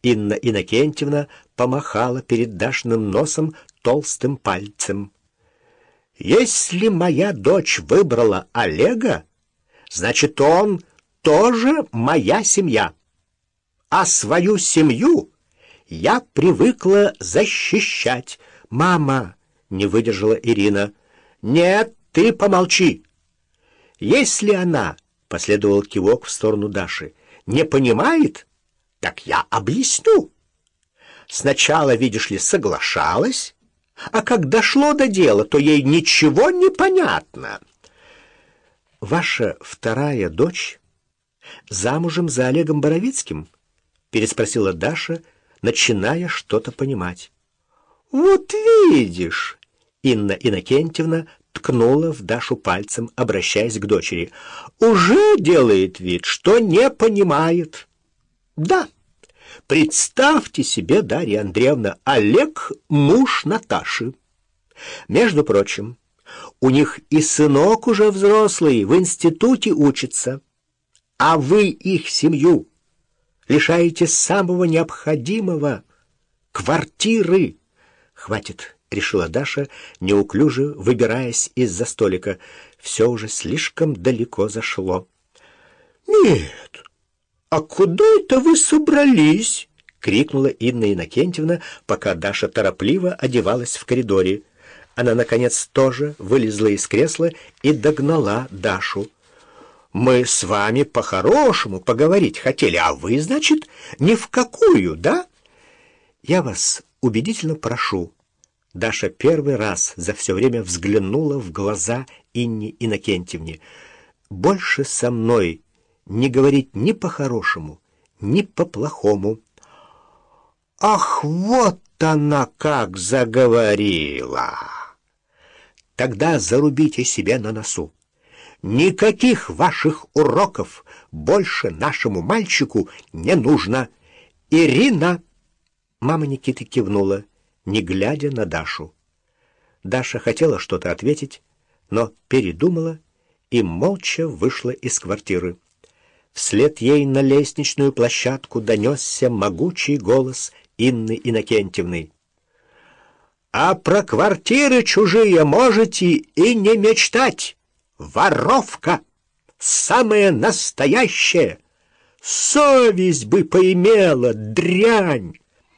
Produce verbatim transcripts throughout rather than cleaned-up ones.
Инна Иннокентьевна помахала перед Дашиным носом толстым пальцем. «Если моя дочь выбрала Олега, значит, он тоже моя семья. А свою семью я привыкла защищать». «Мама!» — не выдержала Ирина. «Нет, ты помолчи. Если она, — последовал кивок в сторону Даши, — не понимает, так я объясню. Сначала, видишь ли, соглашалась, а как дошло до дела, то ей ничего не понятно. Ваша вторая дочь замужем за Олегом Боровицким?» — переспросила Даша, начиная что-то понимать. «Вот видишь!» — Инна Иннокентьевна ткнула в Дашу пальцем, обращаясь к дочери. «Уже делает вид, что не понимает. Да, представьте себе, Дарья Андреевна, Олег — муж Наташи. Между прочим, у них и сынок уже взрослый, в институте учится. А вы их семью лишаете самого необходимого — квартиры». «Хватит», — решила Даша, неуклюже выбираясь из-за столика. Все уже слишком далеко зашло. «Нет, а куда это вы собрались?» — крикнула Инна Иннокентьевна, пока Даша торопливо одевалась в коридоре. Она, наконец, тоже вылезла из кресла и догнала Дашу. «Мы с вами по-хорошему поговорить хотели, а вы, значит, ни в какую, да?» «Я вас убедительно прошу». Даша первый раз за все время взглянула в глаза Инне Иннокентьевне. «Больше со мной не говорить ни по-хорошему, ни по-плохому». «Ах, вот она как заговорила!» «Тогда зарубите себе на носу. Никаких ваших уроков больше нашему мальчику не нужно. Ирина!» Мама Никиты кивнула, не глядя на Дашу. Даша хотела что-то ответить, но передумала и молча вышла из квартиры. Вслед ей на лестничную площадку донесся могучий голос Инны Иннокентьевны. «А про квартиры чужие можете и не мечтать! Воровка! Самая настоящая! Совесть бы поимела, дрянь!»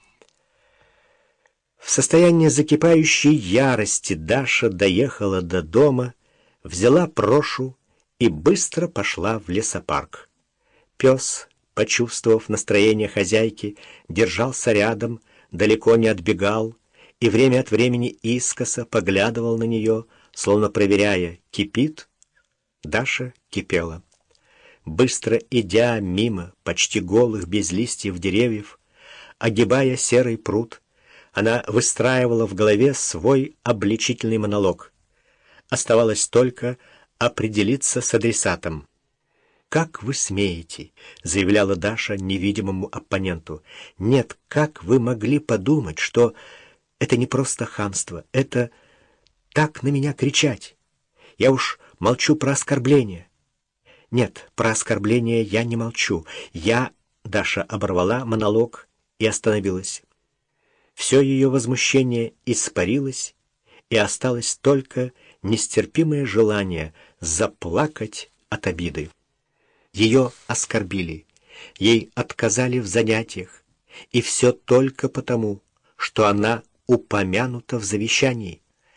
В состоянии закипающей ярости Даша доехала до дома, взяла Прошу и быстро пошла в лесопарк. Пес, почувствовав настроение хозяйки, держался рядом, далеко не отбегал и время от времени искоса поглядывал на нее, словно проверяя, кипит. Даша кипела. Быстро идя мимо почти голых без листьев деревьев, огибая серый пруд, она выстраивала в голове свой обличительный монолог. Оставалось только определиться с адресатом. «Как вы смеете?» — заявляла Даша невидимому оппоненту. «Нет, как вы могли подумать, что это не просто хамство, это так на меня кричать? Я уж молчу про оскорбление». «Нет, про оскорбление я не молчу. Я...» — Даша оборвала монолог и остановилась. Все ее возмущение испарилось, и осталось только нестерпимое желание заплакать от обиды. Ее оскорбили, ей отказали в занятиях, и все только потому, что она упомянута в завещании.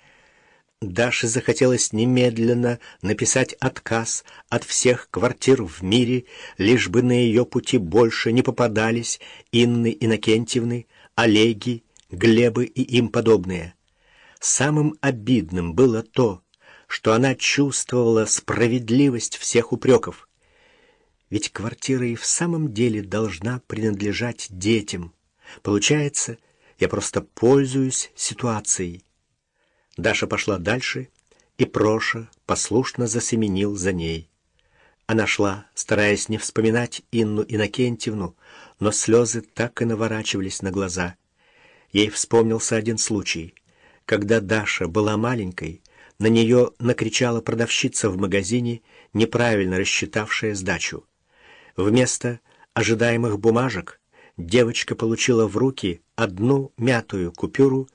Даше захотелось немедленно написать отказ от всех квартир в мире, лишь бы на ее пути больше не попадались Инны Иннокентьевны, Олеги, Глебы и им подобные. Самым обидным было то, что она чувствовала справедливость всех упреков. Ведь квартира и в самом деле должна принадлежать детям. Получается, я просто пользуюсь ситуацией. Даша пошла дальше, и Проша послушно засеменил за ней. Она шла, стараясь не вспоминать Инну Иннокентьевну, но слезы так и наворачивались на глаза. Ей вспомнился один случай. Когда Даша была маленькой, на нее накричала продавщица в магазине, неправильно рассчитавшая сдачу. Вместо ожидаемых бумажек девочка получила в руки одну мятую купюру